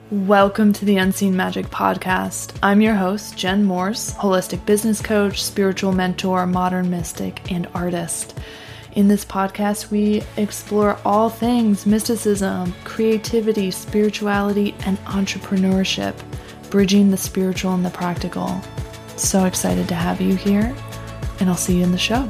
Welcome to the Unseen Magic Podcast. I'm your host, Jen Morse, holistic business coach, spiritual mentor, modern mystic, and artist. In this podcast, we explore all things mysticism, creativity, spirituality, and entrepreneurship, bridging the spiritual and the practical. So excited to have you here, and I'll see you in the show.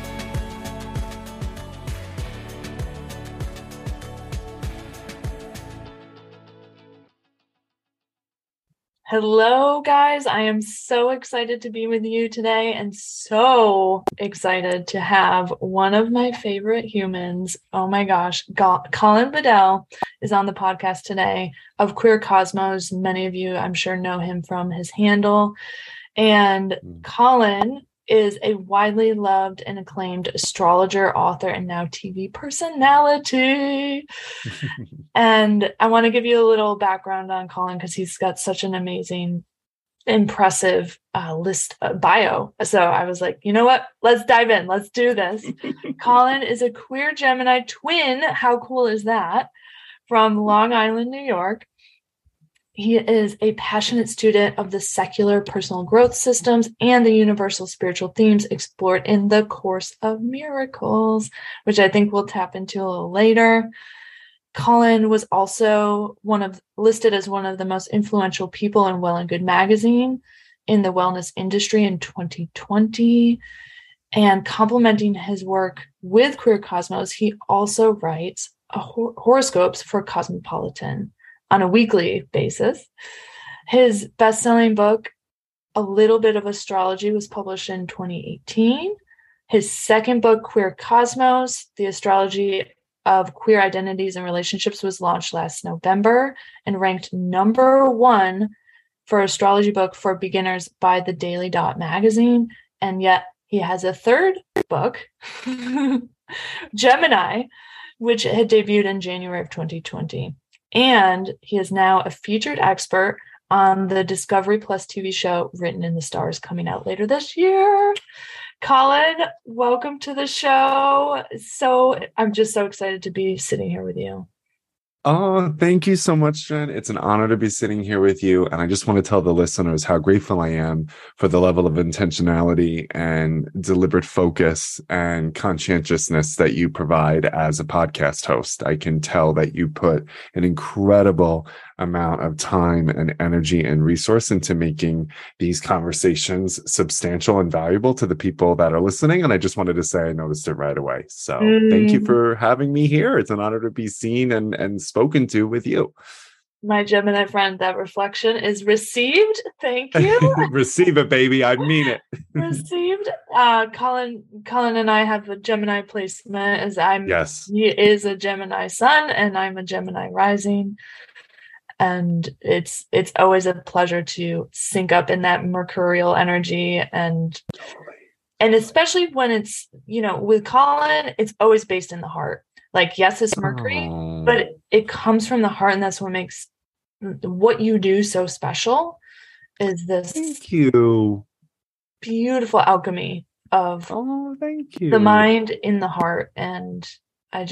Hello, guys. I am so excited to be with you today and so excited to have one of my favorite humans. Oh my gosh. Colin Bedell is on the podcast today of Queer Cosmos. Many of you, I'm sure, know him from his handle. And Colin is a widely loved and acclaimed astrologer, author, and now TV personality. And I want to give you a little background on Colin because he's got such an amazing, impressive bio. So I was like, you know what? Let's dive in. Let's do this. Colin is a queer Gemini twin. How cool is that? From Long Island, New York. He is a passionate student of the secular personal growth systems and the universal spiritual themes explored in the Course of Miracles, which I think we'll tap into a little later. Colin was also listed as one of the most influential people in Well and Good magazine in the wellness industry in 2020. And complementing his work with Queer Cosmos, he also writes horoscopes for Cosmopolitan on a weekly basis. His best-selling book, A Little Bit of Astrology, was published in 2018. His second book, Queer Cosmos, The Astrology of Queer Identities and Relationships, was launched last November and ranked number 1 for astrology book for beginners by the Daily Dot magazine. And yet he has a third book, Gemini, which had debuted in January of 2020. And he is now a featured expert on the Discovery Plus TV show Written in the Stars, coming out later this year. Colin, welcome to the show. I'm just so excited to be sitting here with you. Oh, thank you so much, Jen. It's an honor to be sitting here with you. And I just want to tell the listeners how grateful I am for the level of intentionality and deliberate focus and conscientiousness that you provide as a podcast host. I can tell that you put an incredible amount of time and energy and resource into making these conversations substantial and valuable to the people that are listening. And I just wanted to say I noticed it right away. So thank you for having me here. It's an honor to be seen and spoken to with you. My Gemini friend, that reflection is received. Thank you. Receive it, baby. I mean it. Received. Colin and I have a Gemini placement Yes. He is a Gemini sun and I'm a Gemini rising. And it's always a pleasure to sync up in that mercurial energy and especially when it's, with Colin, it's always based in the heart. Like, yes, it's Mercury, but it comes from the heart, and that's what makes what you do so special. Is this thank you beautiful alchemy of thank you the mind in the heart, and I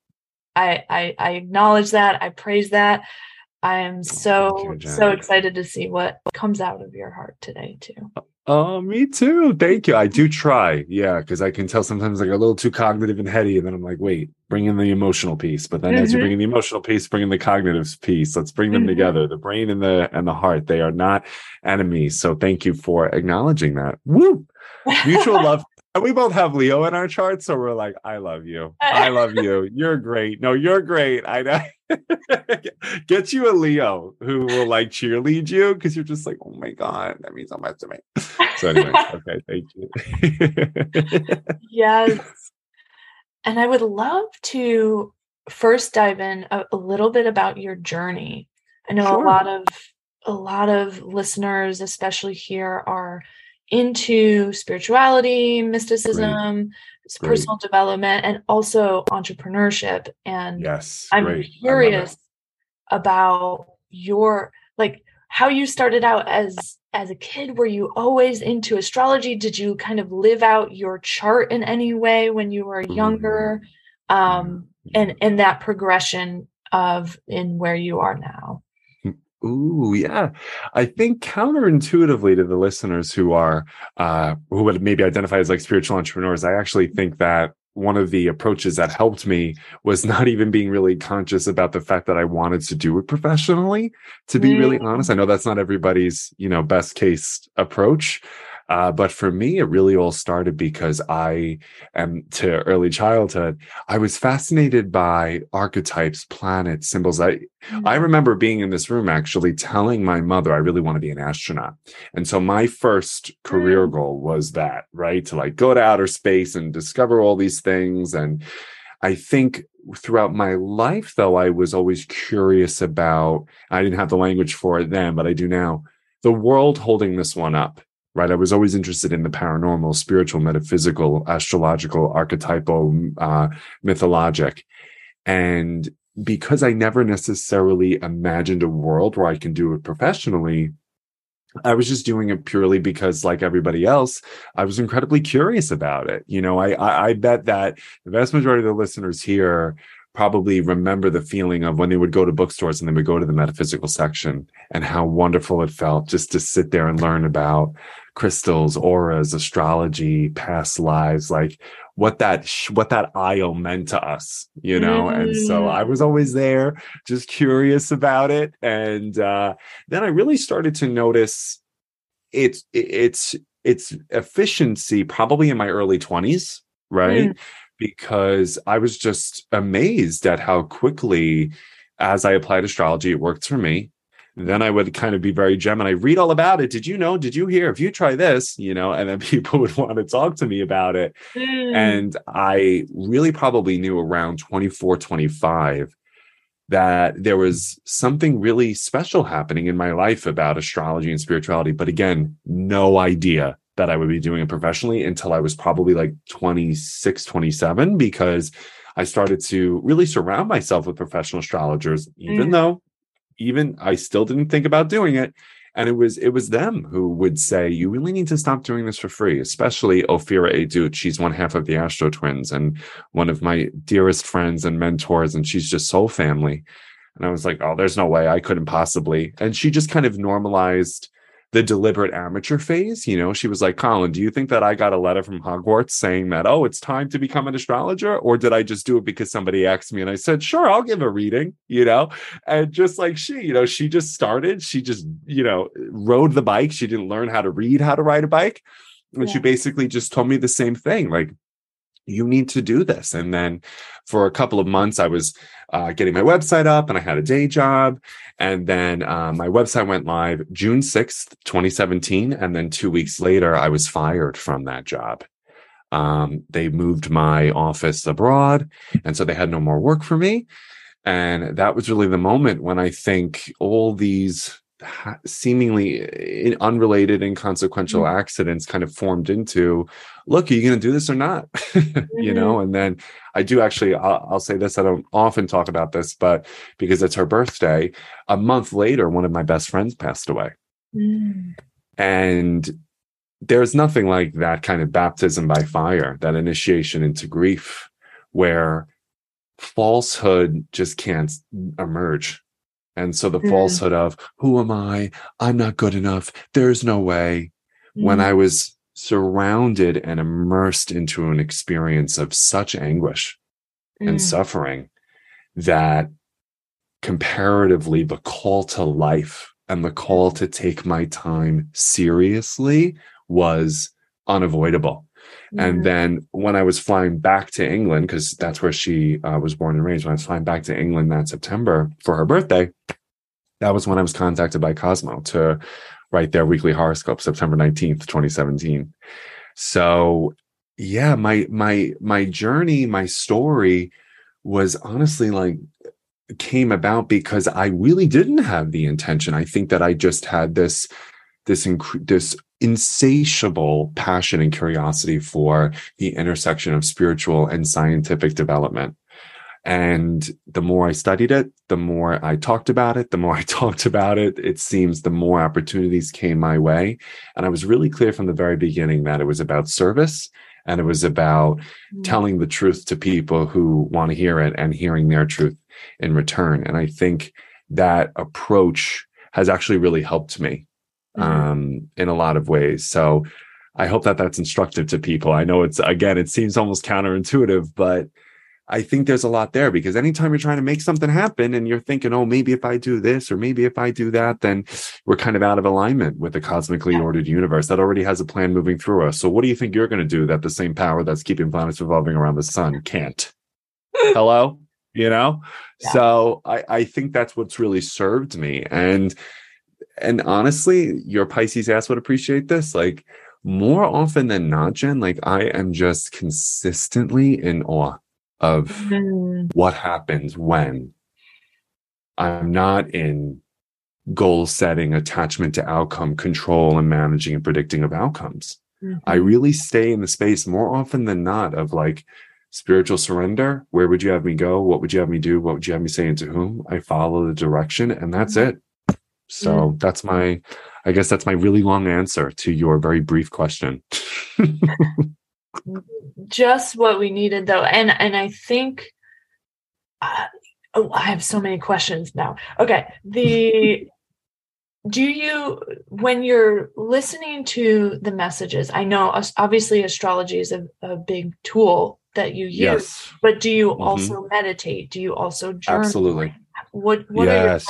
acknowledge that. I praise that. I am so excited to see what comes out of your heart today too. Oh, me too. Thank you. I do try. Yeah, because I can tell sometimes like a little too cognitive and heady. And then I'm like, wait, bring in the emotional piece. But then as you bring in the emotional piece, bring in the cognitive piece. Let's bring them together. The brain and the heart, they are not enemies. So thank you for acknowledging that. Woo! Mutual love. And we both have Leo in our chart. So we're like, I love you. I love you. You're great. No, you're great. I know. Get you a Leo who will like cheerlead you because you're just like, oh my God, that means so much to me. So anyway, okay, thank you. Yes. And I would love to first dive in a little bit about your journey. I know Sure. a lot of listeners, especially here, are into spirituality, mysticism, personal development, and also entrepreneurship. And yes, I'm curious about your, like, how you started out as a kid. Were you always into astrology? Did you kind of live out your chart in any way when you were younger? And that progression of in where you are now. Ooh, yeah. I think counterintuitively to the listeners who are who would maybe identify as like spiritual entrepreneurs, I actually think that one of the approaches that helped me was not even being really conscious about the fact that I wanted to do it professionally, to be really honest. I know that's not everybody's, best case approach. But for me, it really all started because I am to early childhood. I was fascinated by archetypes, planets, symbols. I remember being in this room actually telling my mother I really want to be an astronaut. And so my first career goal was that, right? To like go to outer space and discover all these things. And I think throughout my life, though, I was always curious about, I didn't have the language for it then, but I do now, the world holding this one up. Right. I was always interested in the paranormal, spiritual, metaphysical, astrological, archetypal, mythologic. And because I never necessarily imagined a world where I can do it professionally, I was just doing it purely because, like everybody else, I was incredibly curious about it. I bet that the vast majority of the listeners here probably remember the feeling of when they would go to bookstores and they would go to the metaphysical section and how wonderful it felt just to sit there and learn about crystals, auras, astrology, past lives, like what that aisle meant to us, And so I was always there, just curious about it. And then I really started to notice its efficiency probably in my early 20s, right? Because I was just amazed at how quickly, as I applied astrology, it worked for me. Then I would kind of be very Gemini, read all about it. Did you know? Did you hear? If you try this, and then people would want to talk to me about it. And I really probably knew around 24, 25 that there was something really special happening in my life about astrology and spirituality. But again, no idea that I would be doing it professionally until I was probably like 26, 27, because I started to really surround myself with professional astrologers, even though I still didn't think about doing it. And it was them who would say, you really need to stop doing this for free, especially Ophira Edut. She's one half of the Astro Twins and one of my dearest friends and mentors. And she's just soul family. And I was like, oh, there's no way I couldn't possibly. And she just kind of normalized the deliberate amateur phase. She was like, Colin, do you think that I got a letter from Hogwarts saying that, oh, it's time to become an astrologer? Or did I just do it because somebody asked me? And I said, sure, I'll give a reading, and just like she just started, she just, rode the bike. She didn't learn how to ride a bike. And she basically just told me the same thing. Like, you need to do this. And then for a couple of months, I was getting my website up and I had a day job. And then my website went live June 6th, 2017. And then 2 weeks later, I was fired from that job. They moved my office abroad. And so they had no more work for me. And that was really the moment when I think all these seemingly unrelated, inconsequential accidents kind of formed into, look, are you going to do this or not? And then I do actually, I'll say this, I don't often talk about this, but because it's her birthday, a month later, one of my best friends passed away. And there's nothing like that kind of baptism by fire, that initiation into grief, where falsehood just can't emerge. And so the falsehood of, who am I? I'm not good enough. There's no way. When I was surrounded and immersed into an experience of such anguish and suffering, that comparatively the call to life and the call to take my time seriously was unavoidable. And then when I was flying back to England, because that's where she was born and raised, when I was flying back to England that September for her birthday, that was when I was contacted by Cosmo to write their weekly horoscope, September 19th, 2017. So yeah, my journey, my story was honestly like, came about because I really didn't have the intention. I think that I just had this insatiable passion and curiosity for the intersection of spiritual and scientific development. And the more I studied it, the more I talked about it, it seems the more opportunities came my way. And I was really clear from the very beginning that it was about service and it was about telling the truth to people who want to hear it and hearing their truth in return. And I think that approach has actually really helped me in a lot of ways. So I hope that that's instructive to people. I know it seems almost counterintuitive, but I think there's a lot there, because anytime you're trying to make something happen and you're thinking, oh, maybe if I do this or maybe if I do that, then we're kind of out of alignment with the cosmically ordered universe that already has a plan moving through us. So what do you think you're going to do that the same power that's keeping planets revolving around the sun can't? Hello? Yeah. So I think that's what's really served me. And honestly, your Pisces ass would appreciate this. Like, more often than not, Jen, like, I am just consistently in awe of what happens when I'm not in goal setting, attachment to outcome, control, and managing and predicting of outcomes. I really stay in the space more often than not of like spiritual surrender. Where would you have me go? What would you have me do? What would you have me say, and to whom? I follow the direction, and that's it. So that's I guess that's my really long answer to your very brief question. Just what we needed, though. And I think I have so many questions now. Okay. When you're listening to the messages, I know obviously astrology is a big tool that you use, but do you also meditate? Do you also journal? Absolutely. What yes.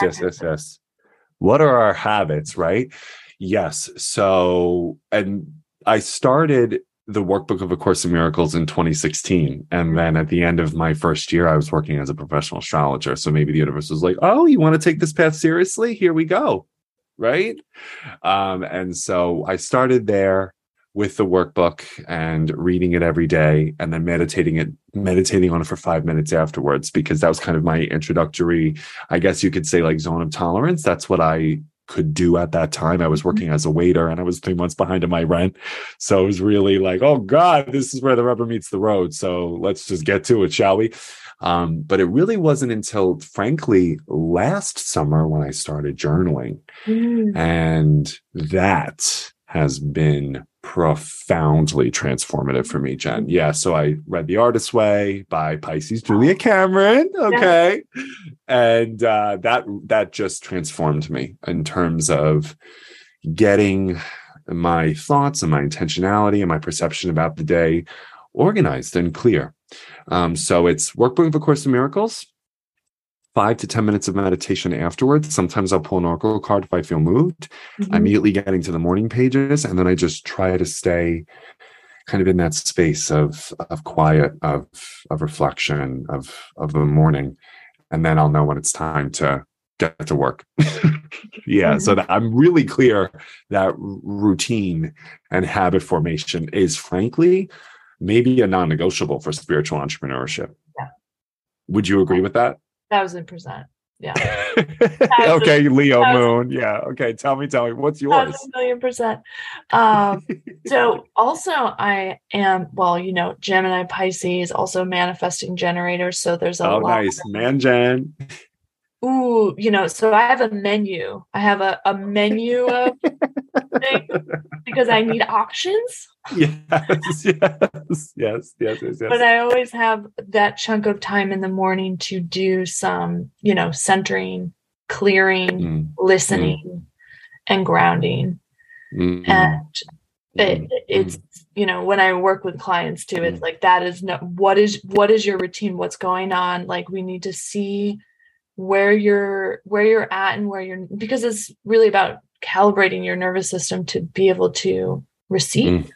What are our habits, right? Yes. So, and I started the workbook of A Course in Miracles in 2016. And then at the end of my first year, I was working as a professional astrologer. So maybe the universe was like, oh, you want to take this path seriously? Here we go. Right. And so I started there with the workbook and reading it every day, and then meditating on it for 5 minutes afterwards, because that was kind of my introductory, I guess you could say, like, zone of tolerance. That's what I could do at that time. I was working as a waiter and I was 3 months behind in my rent. So it was really like, oh God, this is where the rubber meets the road. So let's just get to it, shall we? But it really wasn't until, frankly, last summer when I started journaling. And that has been profoundly transformative for me, Jen. Yeah. So I read The Artist's Way by Pisces Julia Cameron. Okay. And that just transformed me in terms of getting my thoughts and my intentionality and my perception about the day organized and clear. So it's Workbook of A Course in Miracles, 5 to 10 minutes of meditation afterwards. Sometimes I'll pull an oracle card if I feel moved. Immediately getting to the morning pages, and then I just try to stay kind of in that space of quiet, of reflection, of the morning, and then I'll know when it's time to get to work. So that I'm really clear that routine and habit formation is, frankly, maybe a non-negotiable for spiritual entrepreneurship. Would you agree with that? 1,000%. Yeah. Okay, Leo moon. Yeah. Okay. Tell me, what's yours? 1,000,000%. So also I am, Gemini Pisces, also manifesting generator. So there's a lot. Nice. Man, Jen. Ooh, so I have a menu. I have a menu of things because I need options. Yes. But I always have that chunk of time in the morning to do some, centering, clearing, listening, and grounding. And it's, when I work with clients too, it's like, that is what is your routine? What's going on? Like, we need to see where you're at and because it's really about calibrating your nervous system to be able to receive.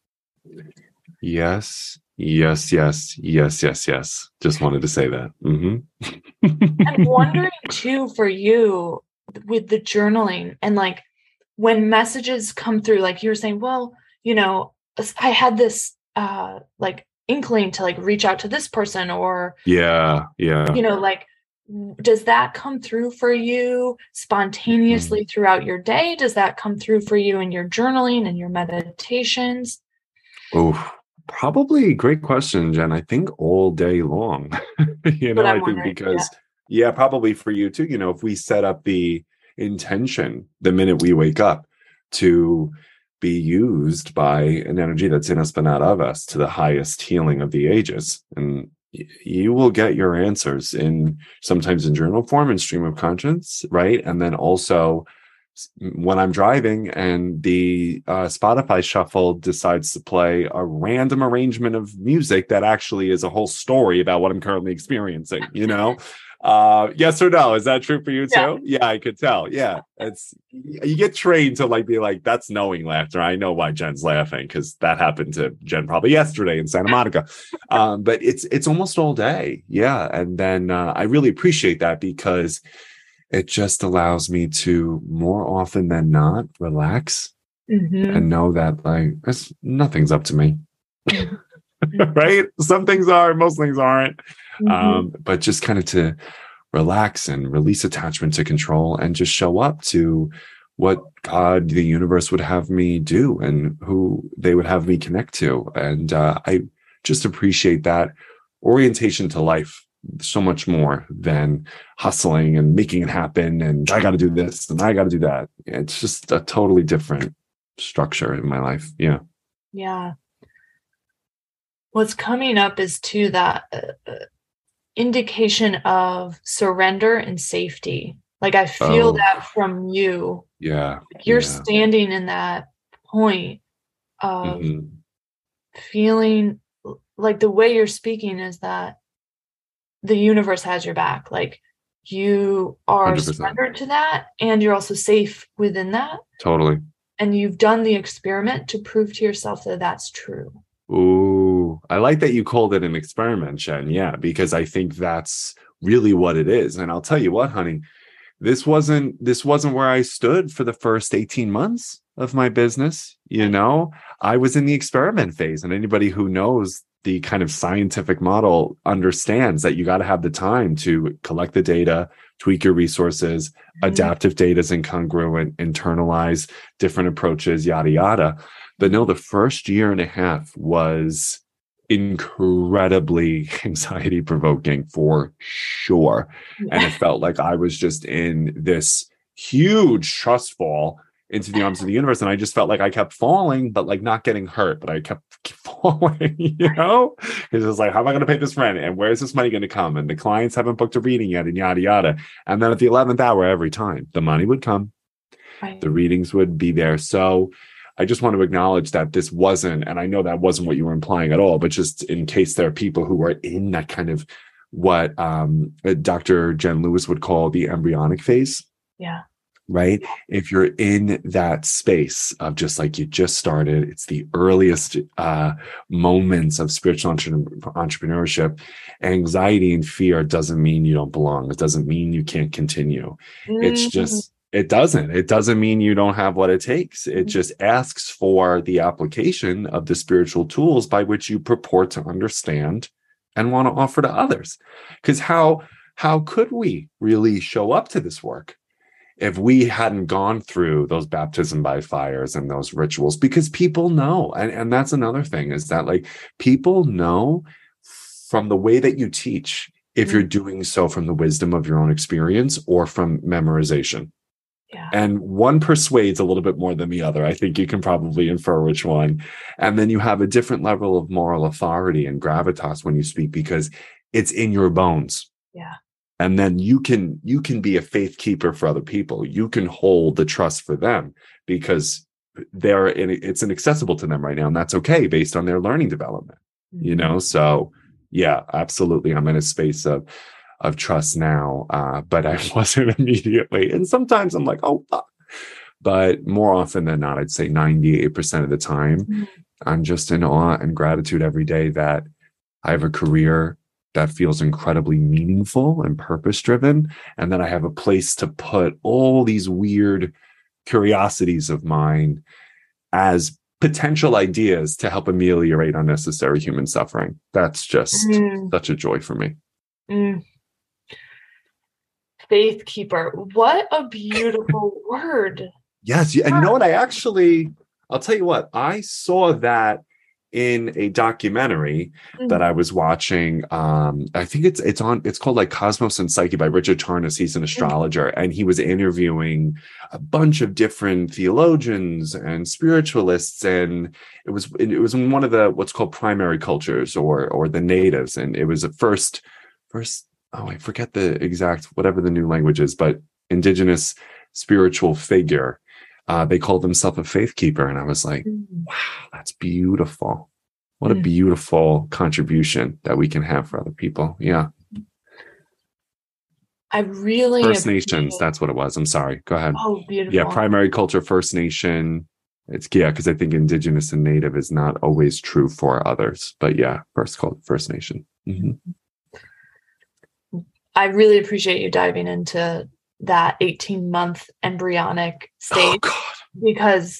Yes. Just wanted to say that. I'm wondering too, for you with the journaling, and like when messages come through, like you're saying, well, I had this like inkling to like reach out to this person, or like, does that come through for you spontaneously throughout your day? Does that come through for you in your journaling and your meditations? Oh, probably. Great question, Jen. I think all day long. I think because, probably for you too, if we set up the intention the minute we wake up to be used by an energy that's in us but not of us to the highest healing of the ages. And you will get your answers in sometimes in journal form and stream of conscience, right? And then also when I'm driving and the Spotify shuffle decides to play a random arrangement of music that actually is a whole story about what I'm currently experiencing, yes or no? Is that true for you too? Yeah, I could tell. Yeah. You get trained to be like, that's knowing laughter. I know why Jen's laughing because that happened to Jen probably yesterday in Santa Monica. But it's almost all day. Yeah. And then I really appreciate that because it just allows me to more often than not relax and know that nothing's up to me. Right? Some things are, most things aren't. But just kind of to relax and release attachment to control and just show up to what God, the universe would have me do and who they would have me connect to. And I just appreciate that orientation to life so much more than hustling and making it happen. And I got to do this and I got to do that. It's just a totally different structure in my life. Yeah. Yeah. What's coming up is too that indication of surrender and safety. I feel that from you. Yeah. You're standing in that point of feeling like the way you're speaking is that the universe has your back. You are 100%. surrendered to that, and you're also safe within that. Totally. And you've done the experiment to prove to yourself that that's true. Ooh, I like that you called it an experiment, Jen. Yeah, because I think that's really what it is. And I'll tell you what, honey, this wasn't where I stood for the first 18 months of my business. I was in the experiment phase, and anybody who knows the kind of scientific model understands that you got to have the time to collect the data, tweak your resources, adaptive data is incongruent, internalize different approaches, yada, yada. But no, the first year and a half was incredibly anxiety provoking for sure. And it felt like I was just in this huge trust fall into the arms of the universe. And I just felt like I kept falling, but not getting hurt, but I kept falling, because it's how am I going to pay this rent? And where's this money going to come? And the clients haven't booked a reading yet and yada, yada. And then at the 11th hour, every time the money would come, the readings would be there. So I just want to acknowledge that this wasn't, and I know that wasn't what you were implying at all, but just in case there are people who are in that kind of what Dr. Jen Lewis would call the embryonic phase. Yeah. Right? If you're in that space of just you just started, it's the earliest moments of spiritual entrepreneurship. Anxiety and fear doesn't mean you don't belong. It doesn't mean you can't continue. It's just, it doesn't mean you don't have what it takes. It just asks for the application of the spiritual tools by which you purport to understand and want to offer to others. Because how could we really show up to this work if we hadn't gone through those baptism by fires and those rituals? Because people know, and that's another thing, is that people know from the way that you teach if you're doing so from the wisdom of your own experience or from memorization. Yeah. And one persuades a little bit more than the other. I think you can probably infer which one. And then you have a different level of moral authority and gravitas when you speak because it's in your bones. Yeah. And then you can be a faith keeper for other people. You can hold the trust for them because it's inaccessible to them right now. And that's okay based on their learning development, So yeah, absolutely. I'm in a space of trust now, but I wasn't immediately. And sometimes I'm oh, fuck. But more often than not, I'd say 98% of the time, I'm just in awe and gratitude every day that I have a career that feels incredibly meaningful and purpose-driven, and that I have a place to put all these weird curiosities of mine as potential ideas to help ameliorate unnecessary human suffering. That's just such a joy for me. Faith keeper. What a beautiful word. Yes. And you know what? I'll tell you what, I saw that in a documentary that I was watching. I think it's called like Cosmos and Psyche by Richard Tarnas. He's an astrologer, and he was interviewing a bunch of different theologians and spiritualists, and it was in one of the what's called primary cultures or the natives, and it was a first I forget the exact whatever the new language is, but indigenous spiritual figure. They called themselves a faith keeper. And I was like, wow, that's beautiful. What a beautiful contribution that we can have for other people. Yeah. I really First Nations, that's what it was. I'm sorry. Go ahead. Oh, beautiful. Yeah, primary culture, First Nation. Because I think indigenous and native is not always true for others. But yeah, First Nation. I really appreciate you diving into that 18-month embryonic stage. Oh, God. Because,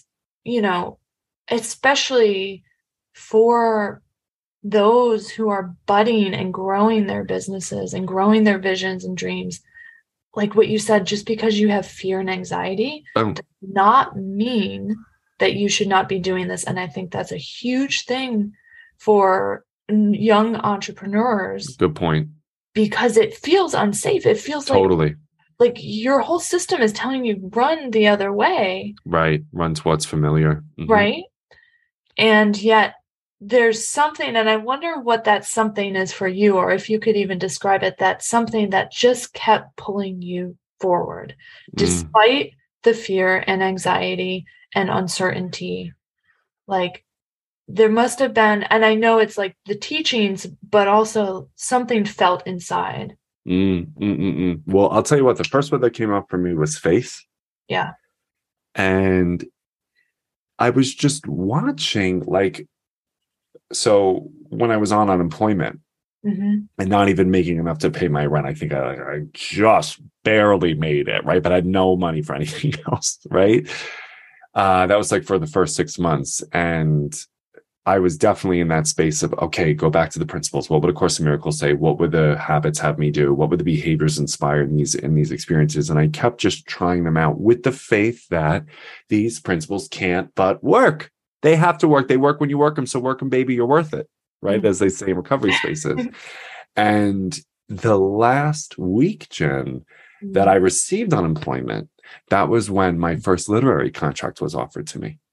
especially for those who are budding and growing their businesses and growing their visions and dreams, like what you said, just because you have fear and anxiety does not mean that you should not be doing this. And I think that's a huge thing for young entrepreneurs. Good point. Because it feels unsafe. It feels totally like your whole system is telling you run the other way. Right. Run to what's familiar. Right. And yet there's something, and I wonder what that something is for you, or if you could even describe it, that something that just kept pulling you forward despite the fear and anxiety and uncertainty. Like there must have been, and I know it's like the teachings, but also something felt inside. Well, I'll tell you what, the first one that came up for me was faith. Yeah. And I was just watching, so when I was on unemployment and not even making enough to pay my rent, I think I just barely made it, right? But I had no money for anything else, right? That was like for the first 6 months. And I was definitely in that space of, okay, go back to the principles. What would A Course in Miracles say? What would the habits have me do? What would the behaviors inspire in these experiences? And I kept just trying them out with the faith that these principles can't but work. They have to work. They work when you work them. So work them, baby, you're worth it. Right? As they say in recovery spaces. And the last week, Jen, that I received unemployment, that was when my first literary contract was offered to me.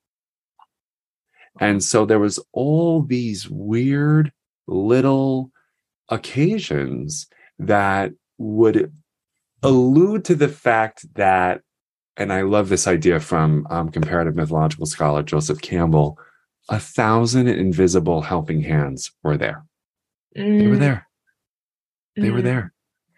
And so there was all these weird little occasions that would allude to the fact that, and I love this idea from comparative mythological scholar Joseph Campbell, 1,000 invisible helping hands were there. They were there. They were there.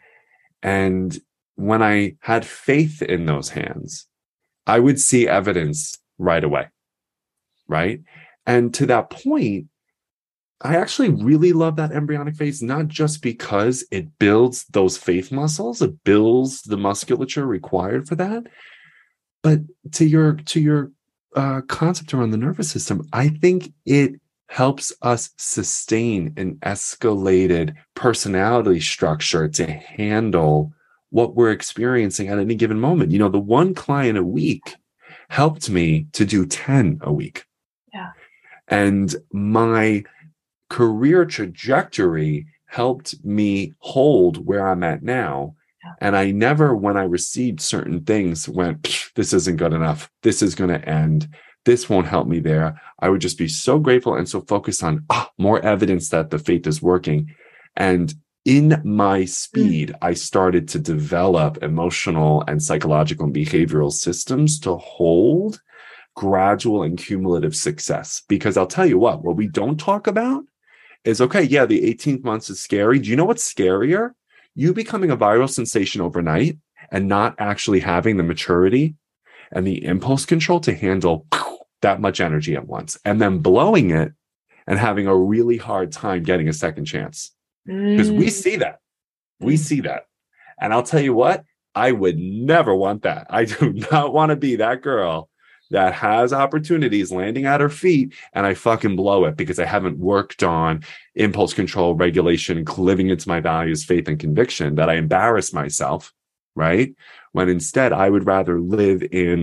And when I had faith in those hands, I would see evidence right away. Right? And to that point, I actually really love that embryonic phase, not just because it builds those faith muscles, it builds the musculature required for that, but to your concept around the nervous system, I think it helps us sustain an escalated personality structure to handle what we're experiencing at any given moment. The one client a week helped me to do 10 a week. Yeah. And my career trajectory helped me hold where I'm at now. Yeah. And I never, when I received certain things, went, this isn't good enough. This is going to end. This won't help me there. I would just be so grateful and so focused on more evidence that the faith is working. And in my speed, I started to develop emotional and psychological and behavioral systems to hold gradual and cumulative success. Because I'll tell you what we don't talk about is, okay, yeah, the 18th month is scary. Do you know what's scarier? You becoming a viral sensation overnight and not actually having the maturity and the impulse control to handle that much energy at once, and then blowing it and having a really hard time getting a second chance. Because we see that. We see that. And I'll tell you what, I would never want that. I do not want to be that girl that has opportunities landing at her feet and I fucking blow it because I haven't worked on impulse control, regulation, living into my values, faith, and conviction, that I embarrass myself, right? When instead I would rather live in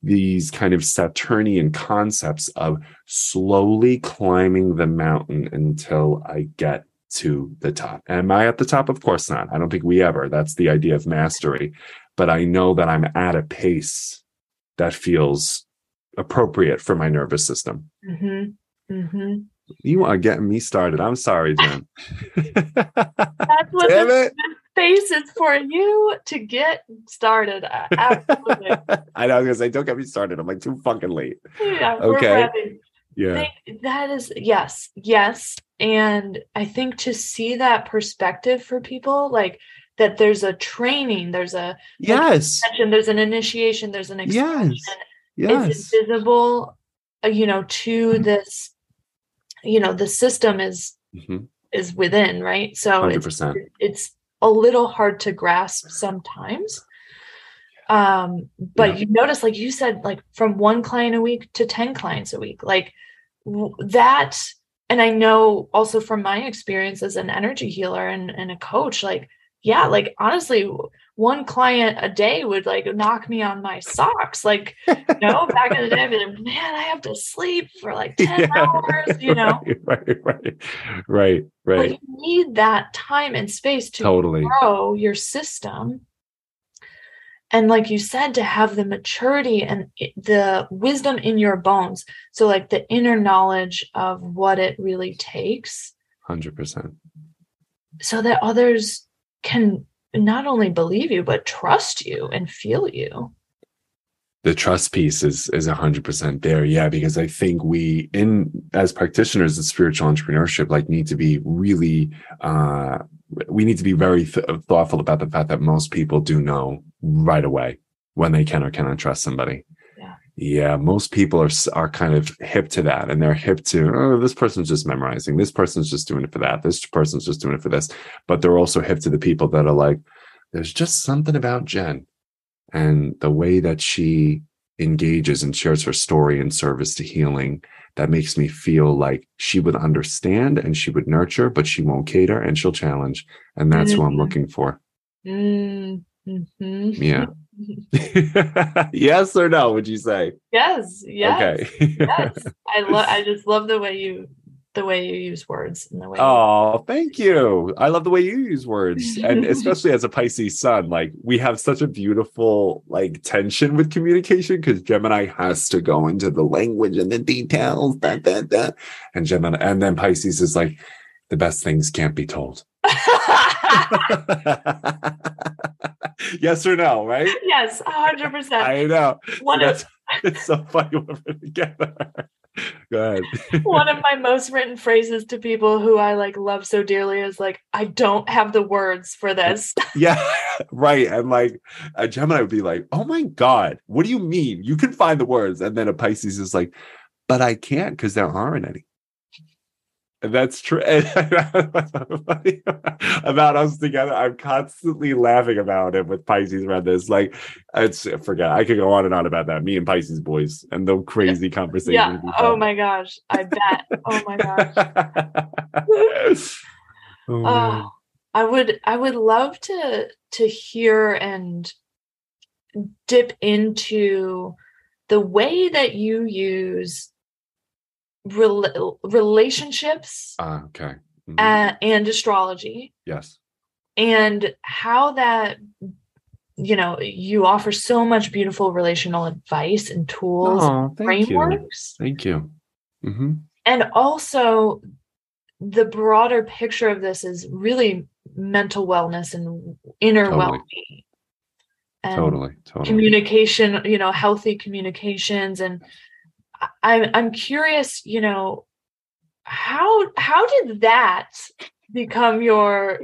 these kind of Saturnian concepts of slowly climbing the mountain until I get to the top. Am I at the top? Of course not. I don't think we ever. That's the idea of mastery. But I know that I'm at a pace that feels appropriate for my nervous system. Mm-hmm. Mm-hmm. You are getting me started. I'm sorry, Jen. That's what this space is for, you to get started. Absolutely. I know, I was gonna say, don't get me started. I'm like too fucking late. Yeah, okay. We're ready. Yeah. That is, yes. And I think to see that perspective for people, like that there's a training, there's a yes, there's an initiation, there's an expansion. Yes. It's invisible, to this, the system is within, right? So 100%. it's a little hard to grasp sometimes. But you notice, like you said, like from 1 client a week to 10 clients a week, like that. And I know also from my experience as an energy healer and a coach, like, yeah, like honestly, 1 client a day would like knock me on my socks. Like, back in the day, I'd be like, man, I have to sleep for like 10 hours, Right. But you need that time and space to grow your system. And like you said, to have the maturity and the wisdom in your bones. So like the inner knowledge of what it really takes. 100%. So that others can not only believe you, but trust you and feel you. The trust piece is 100% there. Yeah, because I think we, as practitioners of spiritual entrepreneurship, like need to be really, we need to be very thoughtful about the fact that most people do know right away when they can or cannot trust somebody. Yeah, most people are kind of hip to that, and they're hip to, oh, this person's just memorizing, this person's just doing it for that, this person's just doing it for this. But they're also hip to the people that are like, there's just something about Jen and the way that she engages and shares her story in service to healing that makes me feel like she would understand and she would nurture, but she won't cater and she'll challenge. And that's who I'm looking for. Yeah. Yes or no, would you say? Yes. Okay. Yes. I just love the way you use words and the way. Oh, thank you. I love the way you use words. And especially as a Pisces sun, like we have such a beautiful like tension with communication because Gemini has to go into the language and the details, and Gemini, and then Pisces is like, the best things can't be told. Yes or no, right? Yes, 100%. I know. It's so funny when we're together. Go ahead. One of my most written phrases to people who I like love so dearly is like, I don't have the words for this. Yeah, right. And like a Gemini would be like, oh my God, what do you mean? You can find the words. And then a Pisces is like, but I can't because there aren't any. And that's true. About us together, I'm constantly laughing about it with Pisces around this. Like, I could go on and on about that. Me and Pisces boys and the crazy conversations. Yeah. Oh my gosh. I bet. Oh my gosh. I would love to hear and dip into the way that you use relationships and astrology. Yes. And how that, you offer so much beautiful relational advice and tools, frameworks. Thank you. Mm-hmm. And also the broader picture of this is really mental wellness and inner well-being. And totally. Communication, healthy communications. And I'm curious, how did that become your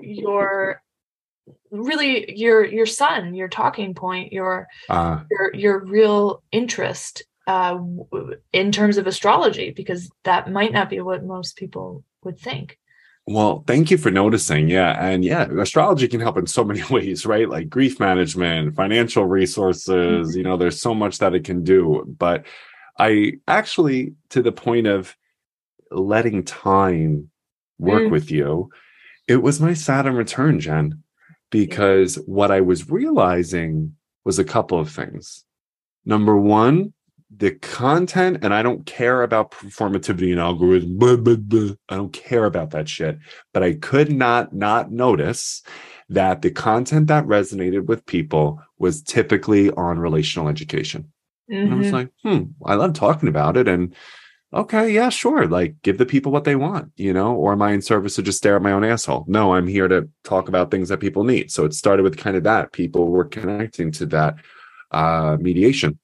son, your talking point, your real interest in terms of astrology, because that might not be what most people would think. Well, thank you for noticing. Yeah. And astrology can help in so many ways, right? Like grief management, financial resources, there's so much that it can do. But I actually, to the point of letting time work with you, it was my Saturn return, Jen, because what I was realizing was a couple of things. Number one, the content, and I don't care about performativity and algorithm. Blah, blah, blah. I don't care about that shit. But I could not notice that the content that resonated with people was typically on relational education. And I was like, I love talking about it. And okay, yeah, sure. Like, give the people what they want, or am I in service to just stare at my own asshole? No, I'm here to talk about things that people need. So it started with kind of that. People were connecting to that mediation.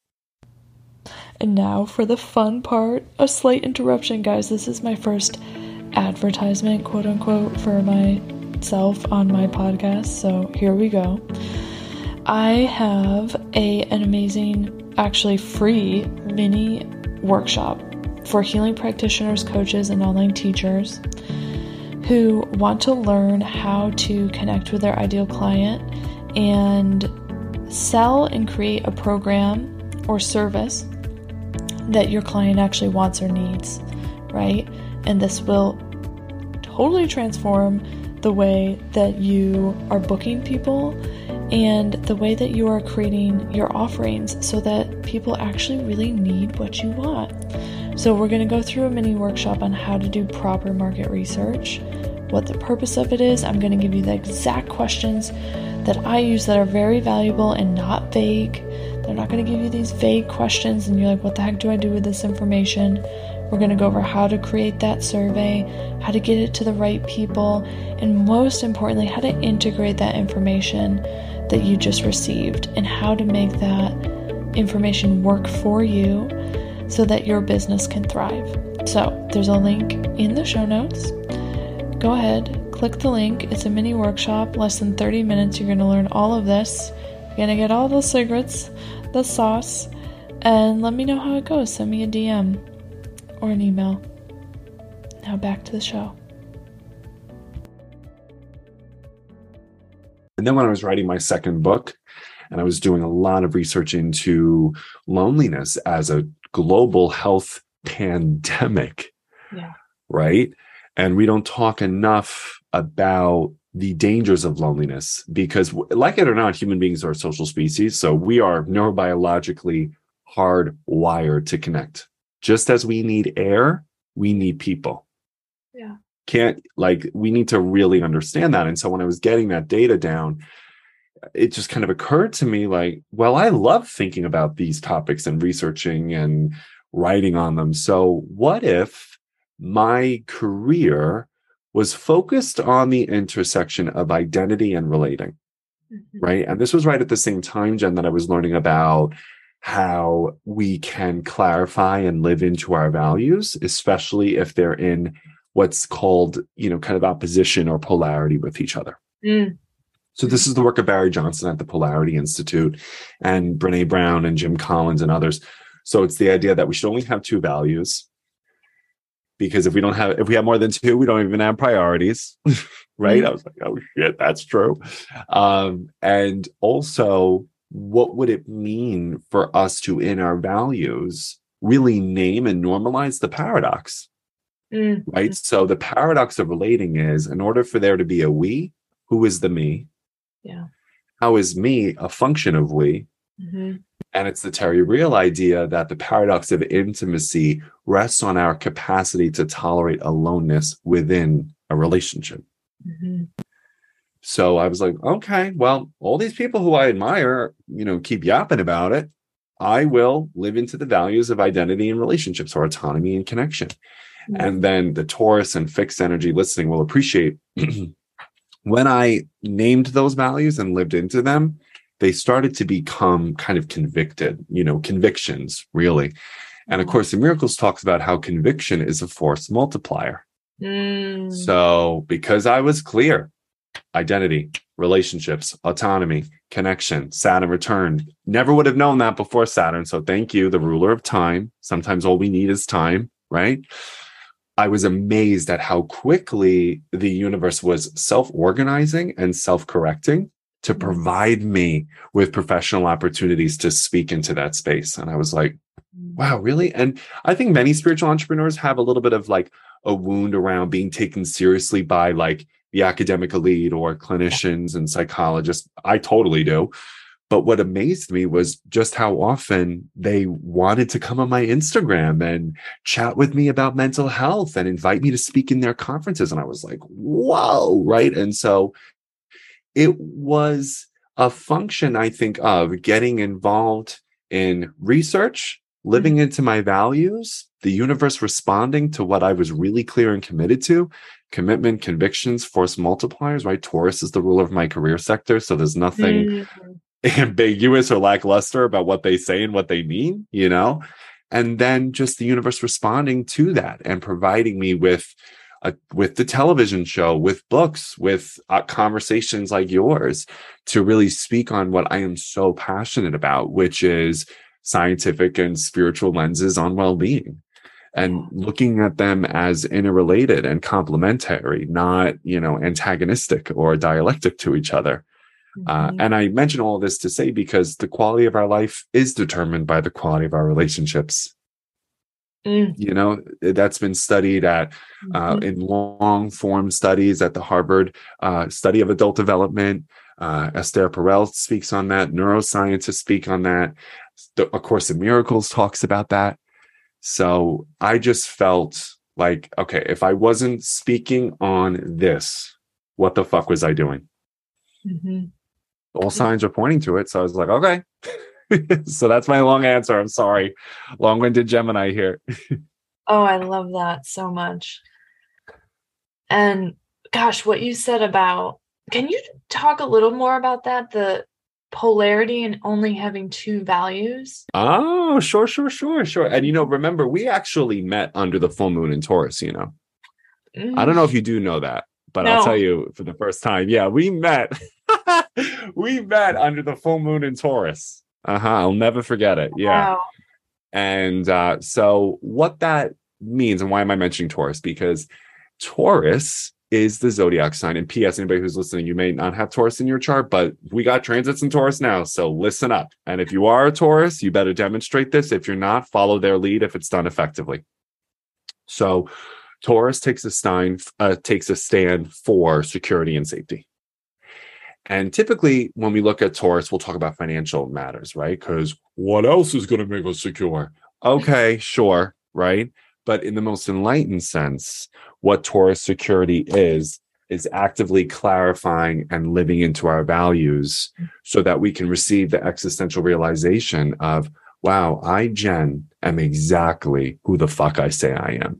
And now for the fun part, a slight interruption, guys. This is my first advertisement, quote unquote, for myself on my podcast. So here we go. I have an amazing, actually free mini workshop for healing practitioners, coaches, and online teachers who want to learn how to connect with their ideal client and sell and create a program or service that your client actually wants or needs, right? And this will totally transform the way that you are booking people and the way that you are creating your offerings so that people actually really need what you want. So we're going to go through a mini workshop on how to do proper market research, what the purpose of it is. I'm going to give you the exact questions that I use that are very valuable and not vague. They're not going to give you these vague questions and you're like, what the heck do I do with this information? We're going to go over how to create that survey, how to get it to the right people, and most importantly, how to integrate that information that you just received and how to make that information work for you so that your business can thrive. So there's a link in the show notes. Go ahead, click the link. It's a mini workshop, less than 30 minutes. You're going to learn all of this. You're going to get all the secrets, the sauce, and let me know how it goes. Send me a DM or an email. Now back to the show. And then when I was writing my second book, and I was doing a lot of research into loneliness as a global health pandemic, right? And we don't talk enough about the dangers of loneliness because, like it or not, human beings are a social species. So we are neurobiologically hardwired to connect. Just as we need air, we need people. Yeah. We need to really understand that. And so when I was getting that data down, it just kind of occurred to me like, well, I love thinking about these topics and researching and writing on them. So what if my career was focused on the intersection of identity and relating, right? And this was right at the same time, Jen, that I was learning about how we can clarify and live into our values, especially if they're in what's called, kind of opposition or polarity with each other. So this is the work of Barry Johnson at the Polarity Institute and Brene Brown and Jim Collins and others. So it's the idea that we should only have two values, because if we have more than two, we don't even have priorities, right? I was like, oh shit, that's true. And also, what would it mean for us to, in our values, really name and normalize the paradox, right? So the paradox of relating is, in order for there to be a we, who is the me? Yeah. How is me a function of we? And it's the Terry Real idea that the paradox of intimacy rests on our capacity to tolerate aloneness within a relationship. So I was like, okay, well, all these people who I admire, keep yapping about it. I will live into the values of identity and relationships, or autonomy and connection. And then the Taurus and fixed energy listening will appreciate when I named those values and lived into them, they started to become kind of convicted, convictions, really. And of course, the Miracles talks about how conviction is a force multiplier. So because I was clear, identity, relationships, autonomy, connection, Saturn returned. Never would have known that before Saturn. So thank you, the ruler of time. Sometimes all we need is time, right? I was amazed at how quickly the universe was self-organizing and self-correcting to provide me with professional opportunities to speak into that space. And I was like, wow, really? And I think many spiritual entrepreneurs have a little bit of like a wound around being taken seriously by like the academic elite or clinicians and psychologists. I totally do. But what amazed me was just how often they wanted to come on my Instagram and chat with me about mental health and invite me to speak in their conferences. And I was like, whoa, right? And so it was a function, I think, of getting involved in research, living into my values, the universe responding to what I was really clear and committed to. Commitment, convictions, force multipliers, right? Taurus is the ruler of my career sector. So there's nothing ambiguous or lackluster about what they say and what they mean, and then just the universe responding to that and providing me with the television show, with books, with conversations like yours to really speak on what I am so passionate about, which is scientific and spiritual lenses on well-being and looking at them as interrelated and complementary, not, antagonistic or dialectic to each other. And I mention all this to say, because the quality of our life is determined by the quality of our relationships. That's been studied in long form studies at the Harvard Study of Adult Development. Esther Perel speaks on that. Neuroscientists speak on that. A Course in Miracles talks about that. So I just felt like, okay, if I wasn't speaking on this, what the fuck was I doing? All signs are pointing to it. So I was like, okay. So that's my long answer. I'm sorry. Long-winded Gemini here. Oh, I love that so much. And gosh, what you said about, can you talk a little more about that? The polarity and only having two values? Oh, sure. And, remember, we actually met under the full moon in Taurus, I don't know if you do know that, but I'll tell you for the first time. Yeah, we met. We met under the full moon in Taurus. I'll never forget it. Yeah. Wow. And so what that means, and why am I mentioning Taurus? Because Taurus is the zodiac sign. And P.S., anybody who's listening, you may not have Taurus in your chart, but we got transits in Taurus now. So listen up. And if you are a Taurus, you better demonstrate this. If you're not, follow their lead if it's done effectively. So Taurus takes a stand for security and safety. And typically, when we look at Taurus, we'll talk about financial matters, right? Because what else is going to make us secure? Okay, sure, right? But in the most enlightened sense, what Taurus security is actively clarifying and living into our values so that we can receive the existential realization of, wow, I, Jen, am exactly who the fuck I say I am.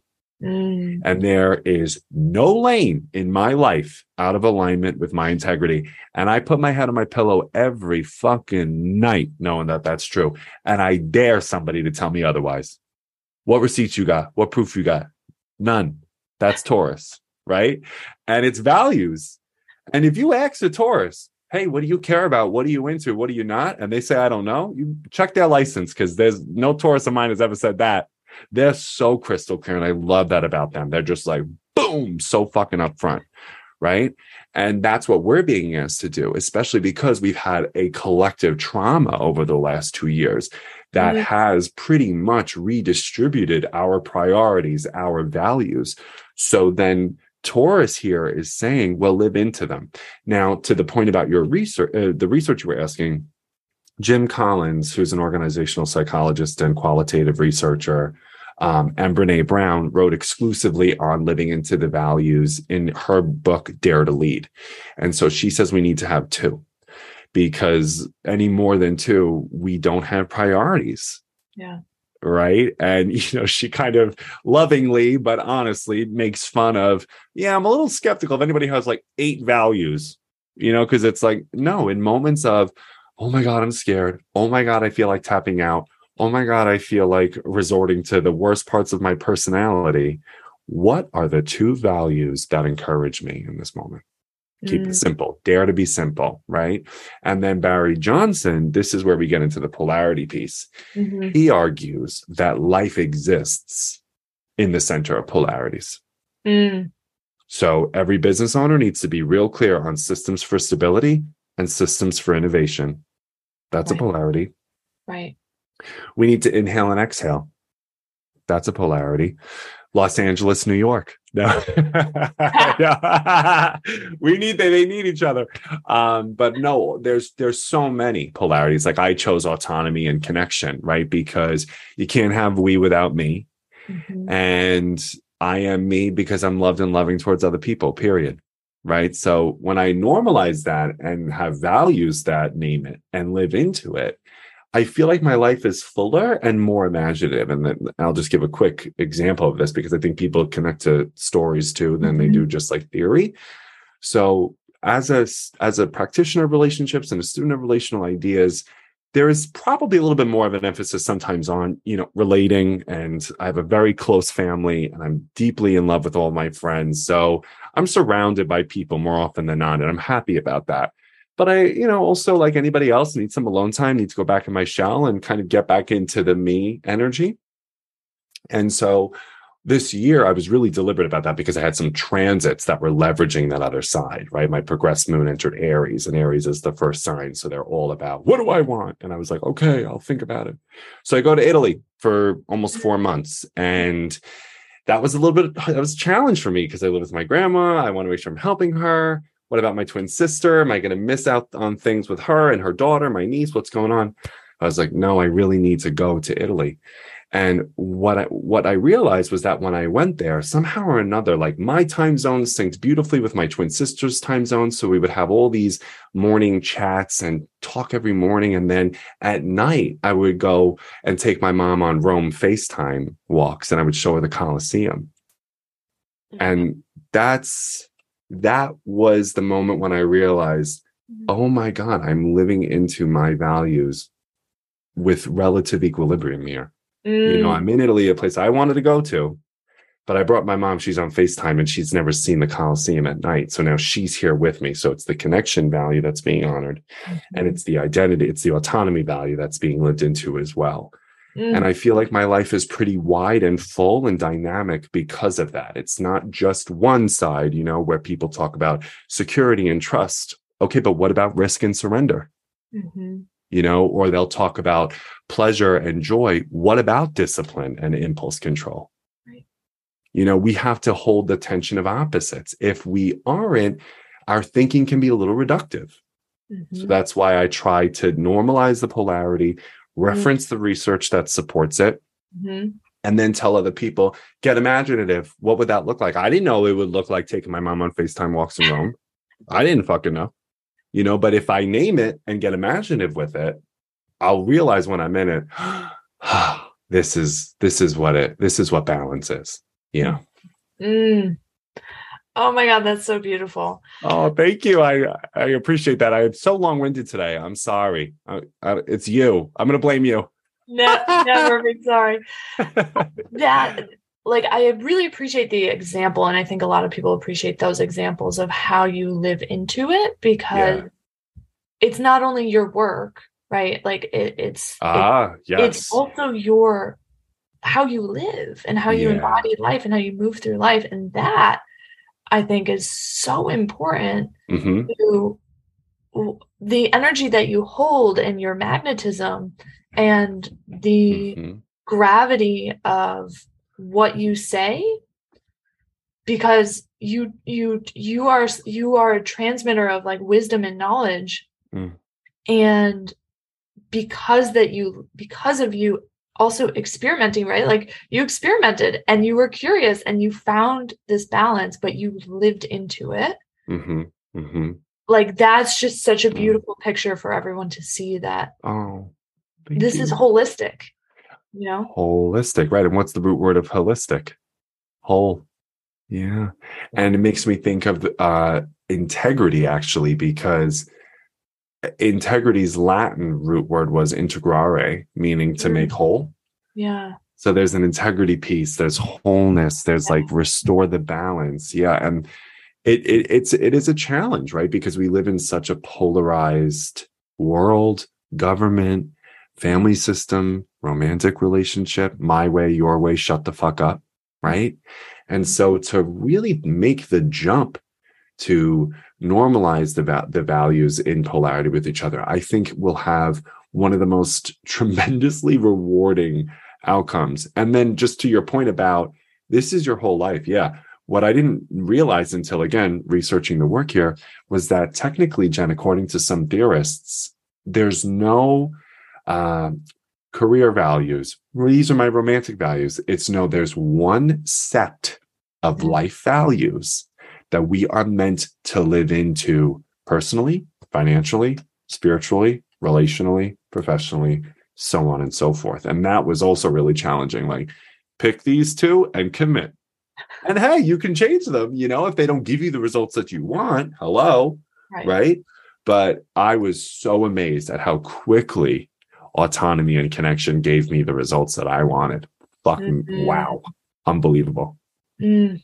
And there is no lane in my life out of alignment with my integrity. And I put my head on my pillow every fucking night knowing that that's true. And I dare somebody to tell me otherwise. What receipts you got? What proof you got? None. That's Taurus, right? And it's values. And if you ask a Taurus, hey, what do you care about? What are you into? What are you not? And they say, I don't know. You check their license, because there's no Taurus of mine has ever said that. They're so crystal clear, and I love that about them. They're just like, boom, so fucking upfront, right? And that's what we're being asked to do, especially because we've had a collective trauma over the last 2 years that has pretty much redistributed our priorities, our values. So then Taurus here is saying, well, live into them. Now, to the point about your research, the research you were asking, Jim Collins, who's an organizational psychologist and qualitative researcher, and Brene Brown wrote exclusively on living into the values in her book, Dare to Lead. And so she says we need to have two, because any more than two, we don't have priorities. Yeah. Right. And, she kind of lovingly, but honestly makes fun of, I'm a little skeptical if anybody has like 8 values, because it's like, no, in moments of, oh my God, I'm scared. Oh my God, I feel like tapping out. Oh my God, I feel like resorting to the worst parts of my personality. What are the 2 values that encourage me in this moment? Keep it simple. Dare to be simple, right? And then Barry Johnson, this is where we get into the polarity piece. He argues that life exists in the center of polarities. So every business owner needs to be real clear on systems for stability and systems for innovation. That's a polarity. Right. We need to inhale and exhale. That's a polarity. Los Angeles, New York. No, yeah. They need each other. But no, there's so many polarities. Like I chose autonomy and connection, right? Because you can't have we without me. Mm-hmm. And I am me because I'm loved and loving towards other people, period. Right. So when I normalize that and have values that name it and live into it, I feel like my life is fuller and more imaginative. And then I'll just give a quick example of this because I think people connect to stories too than they do just like theory. So as a practitioner of relationships and a student of relational ideas, there is probably a little bit more of an emphasis sometimes on, relating. And I have a very close family and I'm deeply in love with all my friends. So I'm surrounded by people more often than not. And I'm happy about that. But I, also like anybody else, need some alone time, need to go back in my shell and kind of get back into the me energy. And so this year, I was really deliberate about that because I had some transits that were leveraging that other side, right? My progressed moon entered Aries, and Aries is the first sign. So they're all about, what do I want? And I was like, okay, I'll think about it. So I go to Italy for almost 4 months. And that was that was a challenge for me because I live with my grandma. I want to make sure I'm helping her. What about my twin sister? Am I going to miss out on things with her and her daughter, my niece? What's going on? I was like, no, I really need to go to Italy. And what I realized was that when I went there, somehow or another, like my time zone synced beautifully with my twin sister's time zone. So we would have all these morning chats and talk every morning. And then at night, I would go and take my mom on Rome FaceTime walks and I would show her the Colosseum. And that was the moment when I realized, oh my God, I'm living into my values with relative equilibrium here. I'm in Italy, a place I wanted to go to, but I brought my mom. She's on FaceTime and she's never seen the Colosseum at night. So now she's here with me. So it's the connection value that's being honored. And it's the identity, it's the autonomy value that's being lived into as well. And I feel like my life is pretty wide and full and dynamic because of that. It's not just one side, where people talk about security and trust. Okay, but what about risk and surrender? Or they'll talk about pleasure and joy. What about discipline and impulse control? Right. We have to hold the tension of opposites. If we aren't, our thinking can be a little reductive. So that's why I try to normalize the polarity, reference the research that supports it, and then tell other people, get imaginative. What would that look like? I didn't know it would look like taking my mom on FaceTime walks in Rome. I didn't fucking know. But if I name it and get imaginative with it, I'll realize when I'm in it, this is what balance is. Yeah. Oh my God, that's so beautiful. Oh, thank you. I appreciate that. I'm so long-winded today. I'm sorry. It's you. I'm going to blame you. No, never be sorry. I really appreciate the example. And I think a lot of people appreciate those examples of how you live into it because it's not only your work, right? Like it's also how you live and how you embody life and how you move through life. And that I think is so important to the energy that you hold and your magnetism and the gravity of what you say, because you are a transmitter of like wisdom and knowledge. And because of you also experimenting, right? Like you experimented and you were curious and you found this balance, but you lived into it. Like that's just such a beautiful picture for everyone to see that. Oh, this is holistic, Holistic, right? And what's the root word of holistic? Whole. Yeah. And it makes me think of integrity actually, because integrity's Latin root word was integrare, meaning to make whole. Yeah. So there's an integrity piece, there's wholeness, there's like restore the balance. Yeah. And it is a challenge, right? Because we live in such a polarized world, government, family system, romantic relationship, my way, your way, shut the fuck up. Right. And so to really make the jump to normalize the values in polarity with each other, I think we'll have one of the most tremendously rewarding outcomes. And then just to your point about This is your whole life. Yeah. What I didn't realize until, again, researching the work here was that technically, Jen, according to some theorists, there's no career values. These are my romantic values. There's one set of life values that we are meant to live into personally, financially, spiritually, relationally, professionally, so on and so forth. And that was also really challenging. Like, pick these two and commit. And hey, you can change them, if they don't give you the results that you want. Hello. Right. But I was so amazed at how quickly autonomy and connection gave me the results that I wanted. Fucking wow. Unbelievable. Ooh,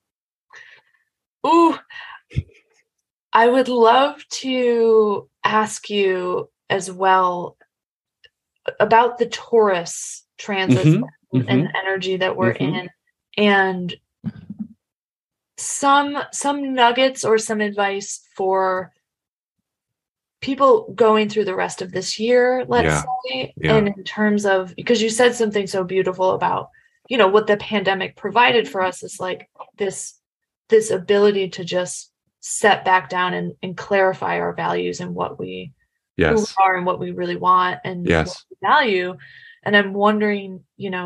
I would love to ask you as well about the Taurus transits and energy that we're in, and some nuggets or some advice for people going through the rest of this year, let's say, and in terms of, because you said something so beautiful about, what the pandemic provided for us is like this ability to just set back down and clarify our values and what we who we are and what we really want and what we value. And I'm wondering,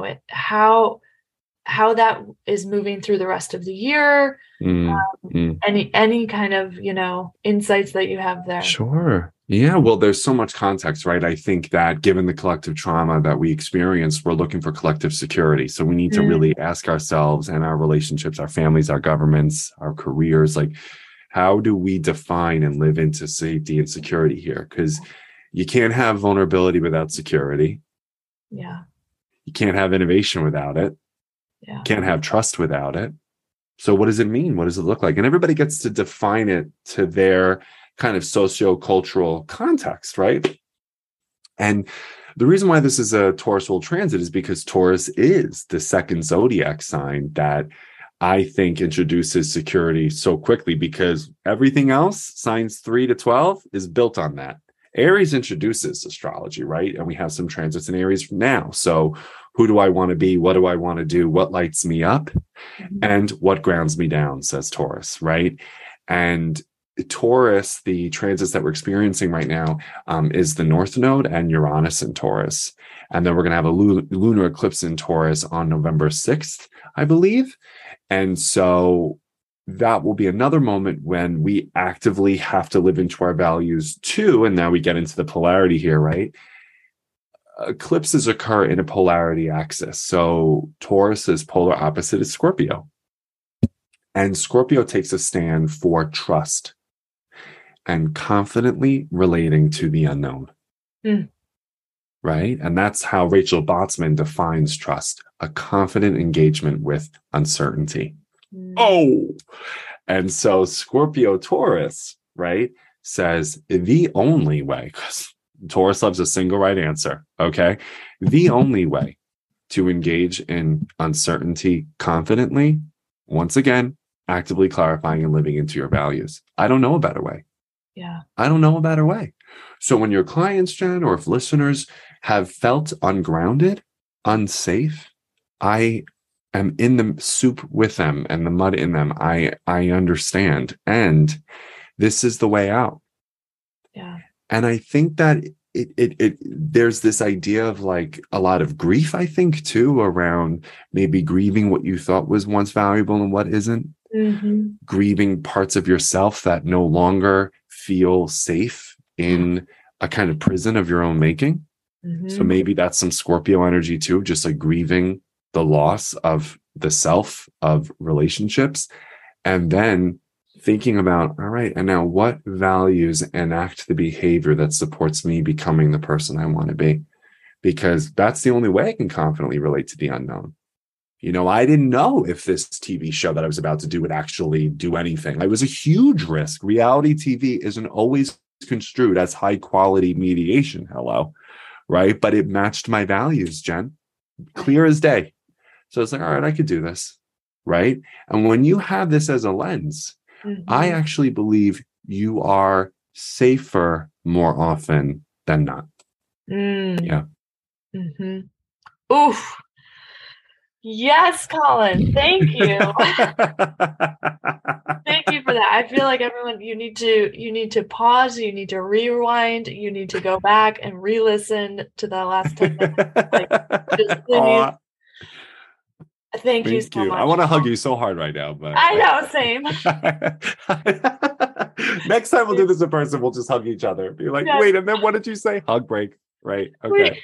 how that is moving through the rest of the year. Any kind of, insights that you have there? Sure. Yeah. Well, there's so much context, right? I think that given the collective trauma that we experienced, we're looking for collective security. So we need to really ask ourselves and our relationships, our families, our governments, our careers, like, how do we define and live into safety and security here? Because you can't have vulnerability without security. Yeah. You can't have innovation without it. Yeah. You can't have trust without it. So what does it mean? What does it look like? And everybody gets to define it to their kind of socio-cultural context, right? And the reason why this is a Taurus world transit is because Taurus is the second zodiac sign that I think introduces security so quickly, because everything else, signs 3 to 12, is built on that. Aries introduces astrology, right? And we have some transits in Aries now. So who do I want to be? What do I want to do? What lights me up? And what grounds me down, says Taurus, right? And Taurus, the transits that we're experiencing right now, is the North Node and Uranus in Taurus. And then we're going to have a lunar eclipse in Taurus on November 6th, I believe. And so that will be another moment when we actively have to live into our values too. And now we get into the polarity here, right? Eclipses occur in a polarity axis. So Taurus's polar opposite is Scorpio. And Scorpio takes a stand for trust and confidently relating to the unknown. Right? And that's how Rachel Botsman defines trust: a confident engagement with uncertainty. And so Scorpio Taurus, right, says the only way, because Taurus loves a single right answer, okay? The only way to engage in uncertainty confidently, once again, actively clarifying and living into your values. I don't know a better way. Yeah. I don't know a better way. So when your clients, Jen, or if listeners have felt ungrounded, unsafe, I am in the soup with them and the mud in them. I understand. And this is the way out. Yeah. And I think that there's this idea of like a lot of grief, I think, too, around maybe grieving what you thought was once valuable and what isn't. Grieving parts of yourself that no longer feel safe in a kind of prison of your own making. So maybe that's some Scorpio energy too, just like grieving the loss of the self, of relationships, and then thinking about, all right, and now what values enact the behavior that supports me becoming the person I want to be? Because that's the only way I can confidently relate to the unknown. I didn't know if this TV show that I was about to do would actually do anything. It was a huge risk. Reality TV isn't always construed as high quality mediation. Hello. Right. But it matched my values, Jen, clear as day. So it's like, all right, I could do this. Right. And when you have this as a lens, I actually believe you are safer more often than not. Yeah. Oof. Yes, Colin. Thank you. Thank you for that. I feel like everyone, you need to pause, you need to rewind, you need to go back and re-listen to the last 10 minutes. Like, just please. Aw, Thank you thank so you. I much. want to hug you so hard right now, but I know, same. next time we'll do this in person, we'll just hug each other. Be like, Yes. wait, and then what did you say? Hug break. Right. Okay.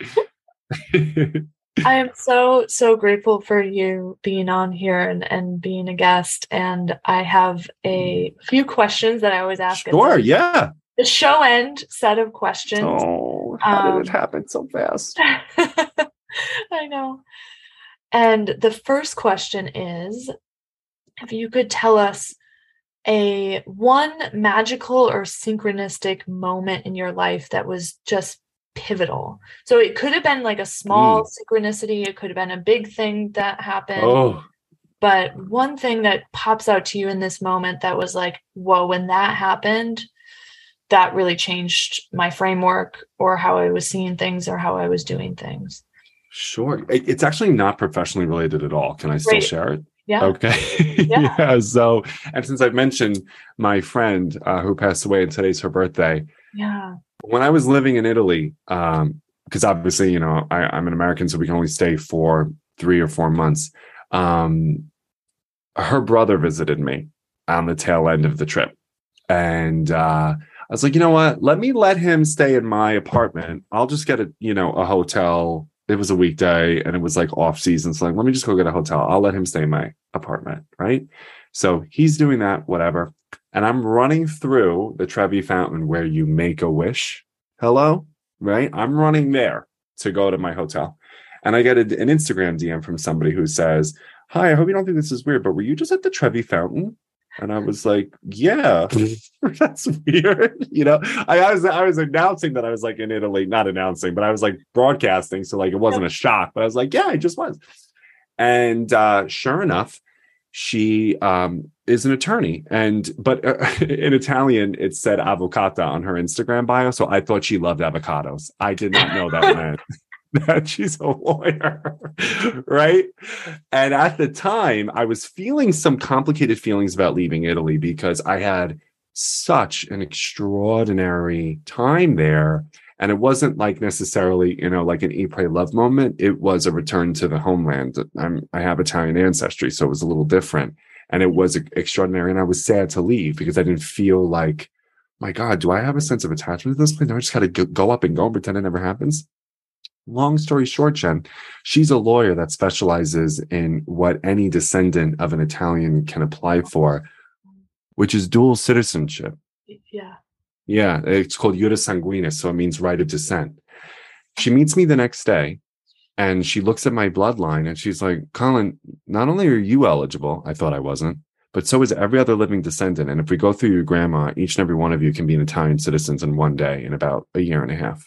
I am so, so grateful for you being on here and being a guest. And I have a few questions that I always ask Sure. at Yeah. the show end set of questions. Oh, how did it happen so fast? I know. And the first question is, if you could tell us a one magical or synchronistic moment in your life that was just pivotal. So it could have been like a small synchronicity, it could have been a big thing that happened. Oh, But one thing that pops out to you in this moment that was like, whoa, when that happened, that really changed my framework or how I was seeing things or how I was doing things. sure. It's actually not professionally related at all. Can I still Great. share it? Yeah. Okay. Yeah. Yeah. So, and since I've mentioned my friend who passed away and today's her birthday, Yeah. when I was living in Italy, because obviously, I'm an American, so we can only stay for 3 or 4 months. Her brother visited me on the tail end of the trip. And I was like, you know what? Let him stay in my apartment. I'll just get a hotel. It was a weekday and it was like off season. So like, let me just go get a hotel. I'll let him stay in my apartment. Right. So he's doing that, whatever. And I'm running through the Trevi Fountain where you make a wish. Hello. Right. I'm running there to go to my hotel. And I get an Instagram DM from somebody who says, hi, I hope you don't think this is weird, but were you just at the Trevi Fountain? And I was like, yeah, that's weird. I was announcing that I was like in Italy, not announcing, but I was like broadcasting. So like, it wasn't a shock, but I was like, yeah, I just was. And sure enough, she is an attorney. But in Italian, it said avocata on her Instagram bio. So I thought she loved avocados. I did not know that meant that she's a lawyer, right? And at the time, I was feeling some complicated feelings about leaving Italy because I had such an extraordinary time there. And it wasn't like necessarily, like an eat, pray, love moment. It was a return to the homeland. I have Italian ancestry, so it was a little different. And it was extraordinary. And I was sad to leave because I didn't feel like, my God, do I have a sense of attachment to this place? No, I just got to go up and go and pretend it never happens. Long story short, Jen, she's a lawyer that specializes in what any descendant of an Italian can apply for, which is dual citizenship. Yeah. Yeah, it's called Iura Sanguinis, so it means right of descent. She meets me the next day, and she looks at my bloodline, and she's like, Colin, not only are you eligible, I thought I wasn't, but so is every other living descendant. And if we go through your grandma, each and every one of you can be an Italian citizens in one day in about a year and a half.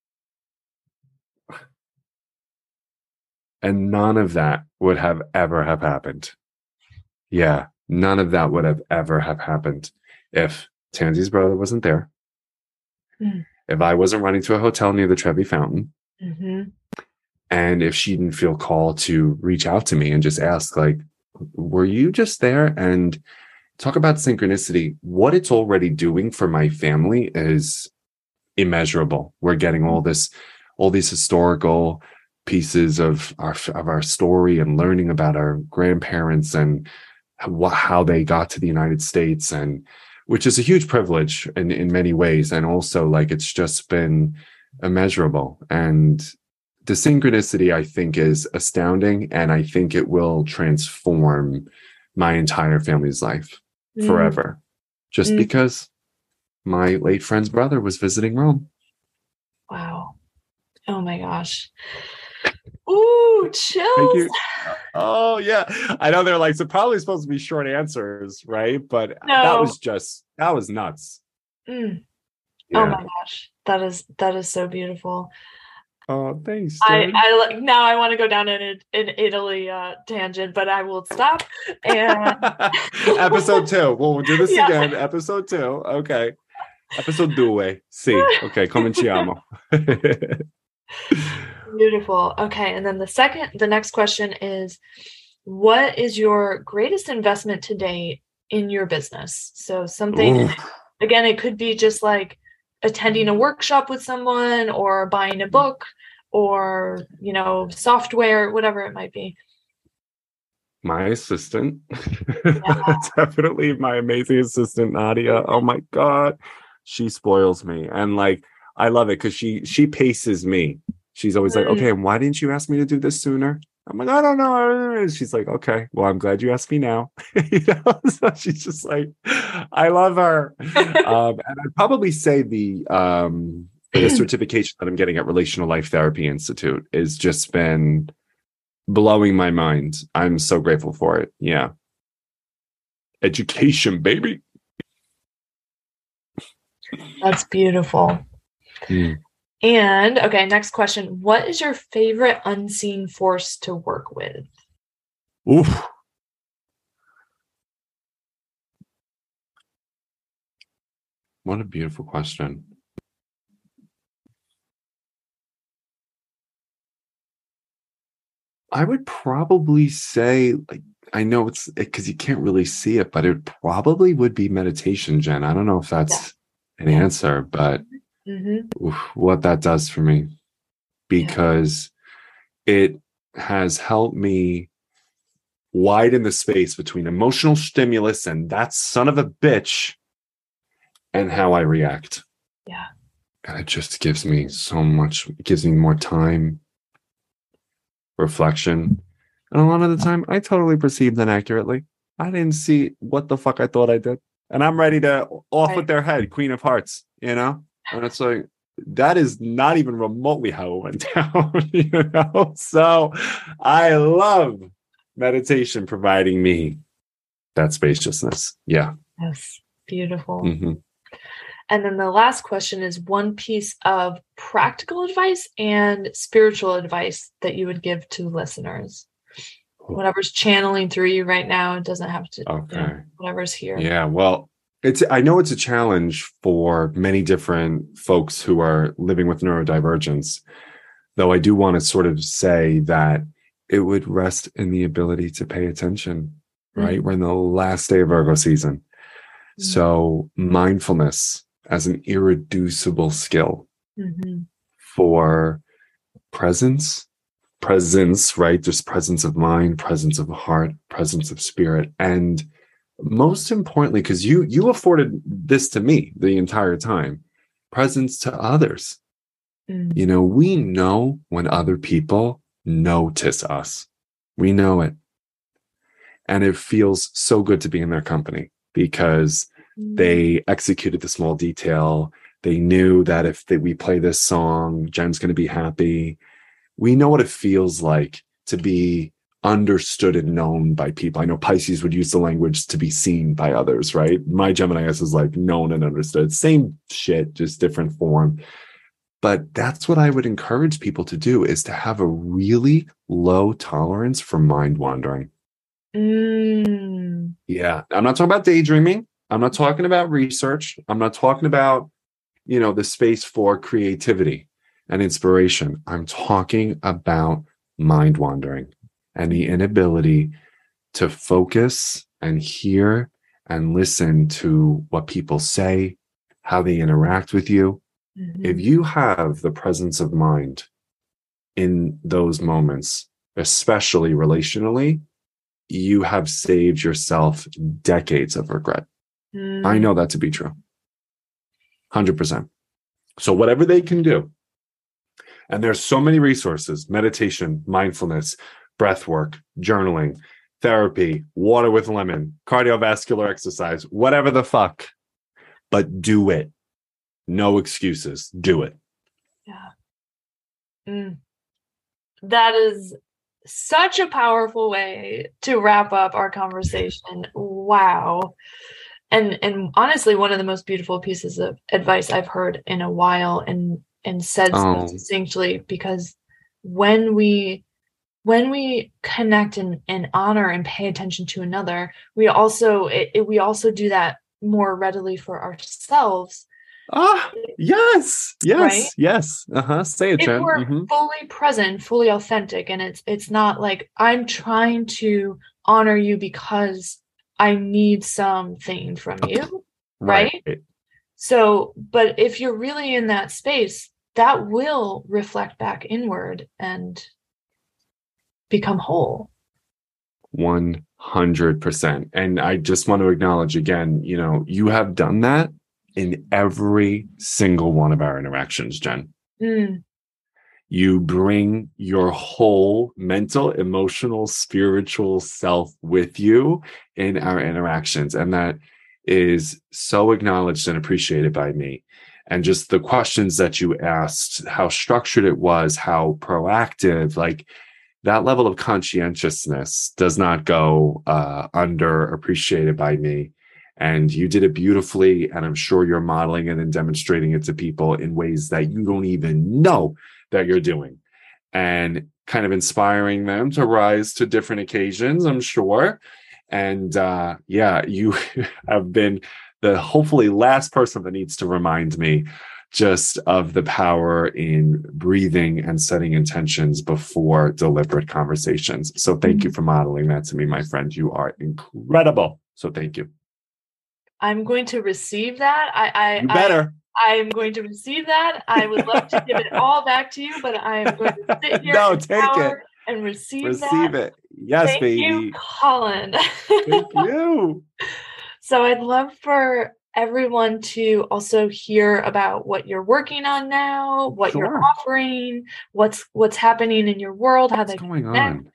And none of that would have ever have happened. Yeah, none of that would have ever have happened if Tansy's brother wasn't there. If I wasn't running to a hotel near the Trevi Fountain. And if she didn't feel called to reach out to me and just ask, like, were you just there? And talk about synchronicity. What it's already doing for my family is immeasurable. We're getting all these historical pieces of our story and learning about our grandparents and how they got to the United States, and which is a huge privilege in many ways. And also, like, it's just been immeasurable. And the synchronicity, I think, is astounding. And I think it will transform my entire family's life forever. Just because my late friend's brother was visiting Rome. Wow. Oh my gosh. Ooh, chills. Thank you. Oh yeah. I know they're like, so probably supposed to be short answers, right? But No. that was nuts. Yeah. Oh my gosh. That is so beautiful. Oh, thanks. I now I want to go down an Italy tangent, but I will stop. And episode 2. We'll do this again. Episode 2. Okay. Episode 2. Sì. Okay, cominciamo. Beautiful. Okay. And then the next question is, what is your greatest investment to date in your business? So something, Ooh. again, it could be just like attending a workshop with someone or buying a book or, software, whatever it might be. My assistant. Yeah. Definitely my amazing assistant, Nadia. Oh my God. She spoils me. And like, I love it because she paces me. She's always like, okay, Mm. and why didn't you ask me to do this sooner? I'm like, I don't know. And she's like, okay, well, I'm glad you asked me now. So she's just like, I love her. And I'd probably say the certification that I'm getting at Relational Life Therapy Institute is just been blowing my mind. I'm so grateful for it. Yeah. Education, baby. That's beautiful. Mm. And okay, next question. What is your favorite unseen force to work with? Oof. What a beautiful question. I would probably say, like, I know it's because you can't really see it, but it probably would be meditation, Jen. I don't know if Yeah. that's an Yeah. answer, but Mm-hmm. oof, what that does for me, Yeah. because it has helped me widen the space between emotional stimulus and that son of a bitch and how I react. Yeah. And it just gives me so much, it gives me more time, reflection. And a lot of the time, I totally perceived them accurately. I didn't see what the fuck I thought I did. And I'm ready to off with Right. their head, Queen of Hearts, you know? And it's like, that is not even remotely how it went down, you know? So I love meditation providing me that spaciousness. Yeah. Yes. Beautiful. Mm-hmm. And then the last question is one piece of practical advice and spiritual advice that you would give to listeners. Whatever's channeling through you right now, it doesn't have to, Okay. whatever's here. Yeah. Well, I know it's a challenge for many different folks who are living with neurodivergence, though I do want to sort of say that it would rest in the ability to pay attention, right? Mm-hmm. We're in the last day of Virgo season. So mindfulness as an irreducible skill Mm-hmm. for presence, right? There's presence of mind, presence of heart, presence of spirit. And most importantly, because you afforded this to me the entire time, presence to others. Mm-hmm. You know, we know when other people notice us. We know it. And it feels so good to be in their company because they executed the small detail. They knew that if we play this song, Jen's going to be happy. We know what it feels like to be understood and known by people. I know Pisces would use the language to be seen by others, right? My Gemini is like known and understood. Same shit, just different form. But that's what I would encourage people to do, is to have a really low tolerance for mind wandering. Mm. Yeah. I'm not talking about daydreaming. I'm not talking about research. I'm not talking about, the space for creativity and inspiration. I'm talking about mind wandering and the inability to focus and hear and listen to what people say, how they interact with you. Mm-hmm. If you have the presence of mind in those moments, especially relationally, you have saved yourself decades of regret. I know that to be true. 100%. So whatever they can do, and there's so many resources: meditation, mindfulness, breath work, journaling, therapy, water with lemon, cardiovascular exercise, whatever the fuck, but do it. No excuses. Do it. Yeah. That is such a powerful way to wrap up our conversation. Wow. And honestly, one of the most beautiful pieces of advice I've heard in a while, and said so succinctly, because when we connect and honor and pay attention to another, we also do that more readily for ourselves. Yes. Right? Yes. Say it, If Jen. we're fully present, fully authentic, and it's not like I'm trying to honor you because I need something from you, right? Right. So, but if you're really in that space, that will reflect back inward and become whole. 100%. And I just want to acknowledge again, you have done that in every single one of our interactions, Jen. You bring your whole mental, emotional, spiritual self with you in our interactions. And that is so acknowledged and appreciated by me. And just the questions that you asked, how structured it was, how proactive, like that level of conscientiousness does not go underappreciated by me. And you did it beautifully. And I'm sure you're modeling it and demonstrating it to people in ways that you don't even know that you're doing, and kind of inspiring them to rise to different occasions, I'm sure. And you have been the hopefully last person that needs to remind me just of the power in breathing and setting intentions before deliberate conversations. So thank you for modeling that to me, my friend. You are incredible. So thank you. I'm going to receive that. You better. I'm going to receive that. I would love to give it all back to you, but I am going to sit here and receive that. Receive it. Yes, Thank baby. you, Colin. Thank you. So I'd love for everyone to also hear about what you're working on now, what you're offering, what's happening in your world, how that's going on.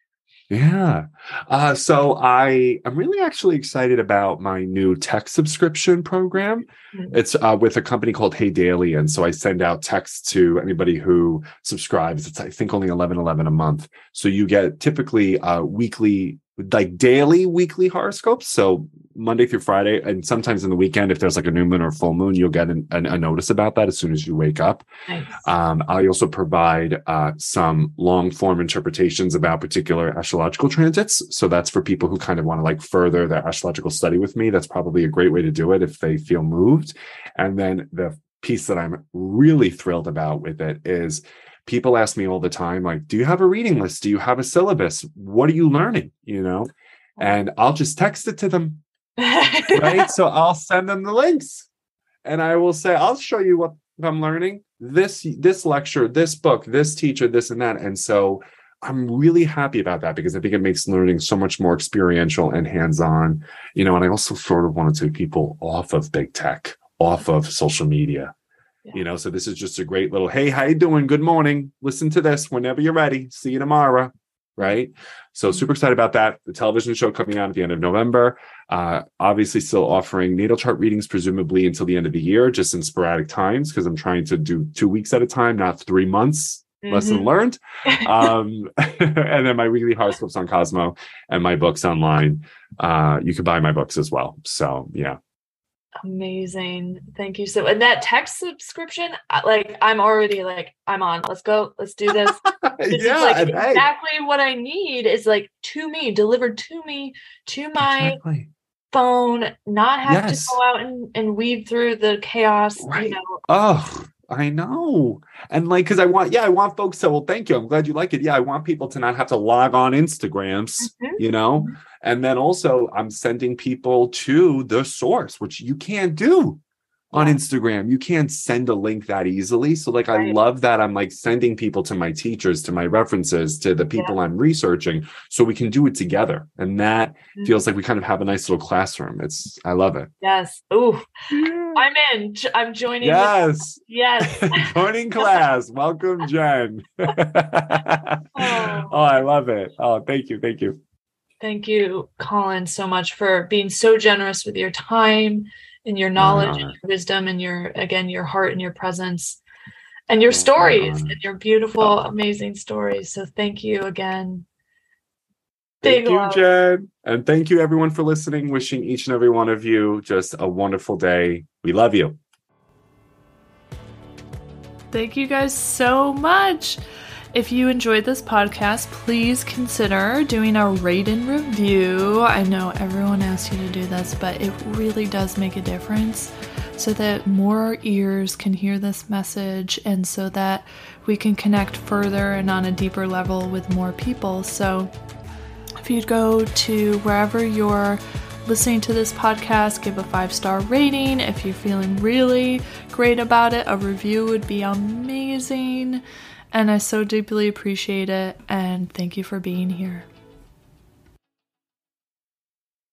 Yeah. So I'm really actually excited about my new text subscription program. It's with a company called Hey Daily. And so I send out texts to anybody who subscribes. It's, I think, only $11.11 a month. So you get typically weekly, like daily weekly horoscopes. So Monday through Friday, and sometimes in the weekend, if there's like a new moon or full moon, you'll get a notice about that as soon as you wake up. Nice. I also provide some long form interpretations about particular astrological transits. So that's for people who kind of want to like further their astrological study with me. That's probably a great way to do it if they feel moved. And then the piece that I'm really thrilled about with it is people ask me all the time, like, do you have a reading list? Do you have a syllabus? What are you learning? And I'll just text it to them. Right. So I'll send them the links and I will say, I'll show you what I'm learning, this lecture, this book, this teacher, this and that. And so I'm really happy about that because I think it makes learning so much more experiential and hands-on, and I also sort of want to take people off of big tech, off of social media, so this is just a great little, hey, how you doing? Good morning. Listen to this whenever you're ready. See you tomorrow. Right. So super excited about that. The television show coming out at the end of November, obviously still offering natal chart readings, presumably until the end of the year, just in sporadic times, because I'm trying to do 2 weeks at a time, not 3 months. Lesson learned. And then my weekly horoscopes on Cosmo and my books online. You can buy my books as well. So yeah. Amazing. Thank you. So, and that text subscription, I'm already I'm on, let's go, let's do this. This is exactly what I need is to me, delivered to me, to my phone, not have to go out and weed through the chaos, Oh, I know. And because I want folks to, well, thank you. I'm glad you like it. Yeah. I want people to not have to log on Instagrams, and then also I'm sending people to the source, which you can't do on Instagram. You can't send a link that easily. So I love that I'm sending people to my teachers, to my references, to the people I'm researching, so we can do it together. And that feels like we kind of have a nice little classroom. I love it. Yes. Ooh, I'm in. I'm joining. Yes. Yes. Joining class. Welcome, Jen. I love it. Oh, thank you. Thank you. Thank you, Colin, so much for being so generous with your time and your knowledge and your wisdom and your heart and your presence and your stories and your beautiful, amazing stories. So thank you again. Thank you, Jen. And thank you everyone for listening. Wishing each and every one of you just a wonderful day. We love you. Thank you guys so much. If you enjoyed this podcast, please consider doing a rate and review. I know everyone asks you to do this, but it really does make a difference. so that more ears can hear this message and so that we can connect further and on a deeper level with more people. So if you'd go to wherever you're listening to this podcast, give a 5-star rating. If you're feeling really great about it, a review would be amazing. And I so deeply appreciate it. And thank you for being here.